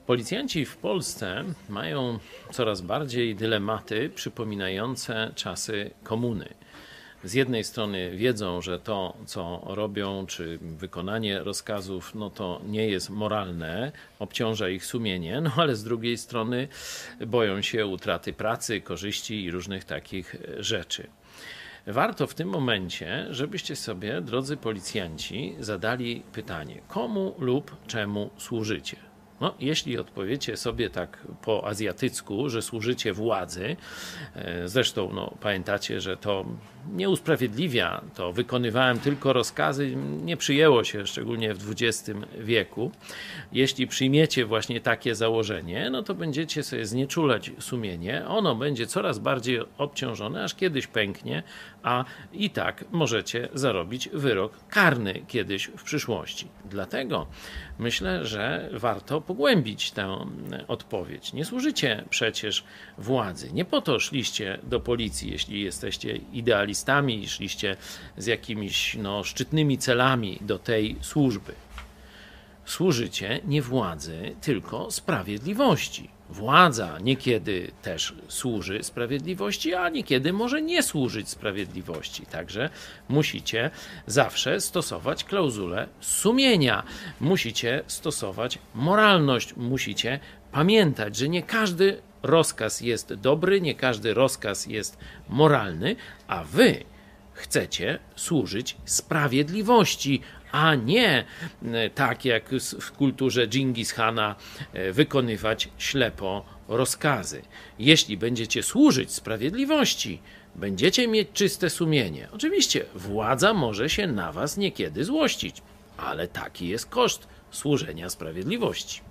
Policjanci w Polsce mają coraz bardziej dylematy przypominające czasy komuny. Z jednej strony wiedzą, że to, co robią, czy wykonanie rozkazów, no to nie jest moralne, obciąża ich sumienie, no ale z drugiej strony boją się utraty pracy, korzyści i różnych takich rzeczy. Warto w tym momencie, żebyście sobie, drodzy policjanci, zadali pytanie, komu lub czemu służycie? No, jeśli odpowiecie sobie tak po azjatycku, że służycie władzy, zresztą no, pamiętacie, że to nie usprawiedliwia, to wykonywałem tylko rozkazy, nie przyjęło się, szczególnie w XX wieku. Jeśli przyjmiecie właśnie takie założenie, no to będziecie sobie znieczulać sumienie, ono będzie coraz bardziej obciążone, aż kiedyś pęknie, a i tak możecie zarobić wyrok karny kiedyś w przyszłości. Dlatego myślę, że warto pogłębić tę odpowiedź. Nie służycie przecież władzy. Nie po to szliście do policji, jeśli jesteście idealistami i szliście z jakimiś szczytnymi celami do tej służby. Służycie nie władzy, tylko sprawiedliwości. Władza niekiedy też służy sprawiedliwości, a niekiedy może nie służyć sprawiedliwości. Także musicie zawsze stosować klauzulę sumienia. Musicie stosować moralność. Musicie pamiętać, że nie każdy rozkaz jest dobry, nie każdy rozkaz jest moralny, a wy chcecie służyć sprawiedliwości, a nie tak jak w kulturze Dżingis Hana wykonywać ślepo rozkazy. Jeśli będziecie służyć sprawiedliwości, będziecie mieć czyste sumienie. Oczywiście władza może się na was niekiedy złościć, ale taki jest koszt służenia sprawiedliwości.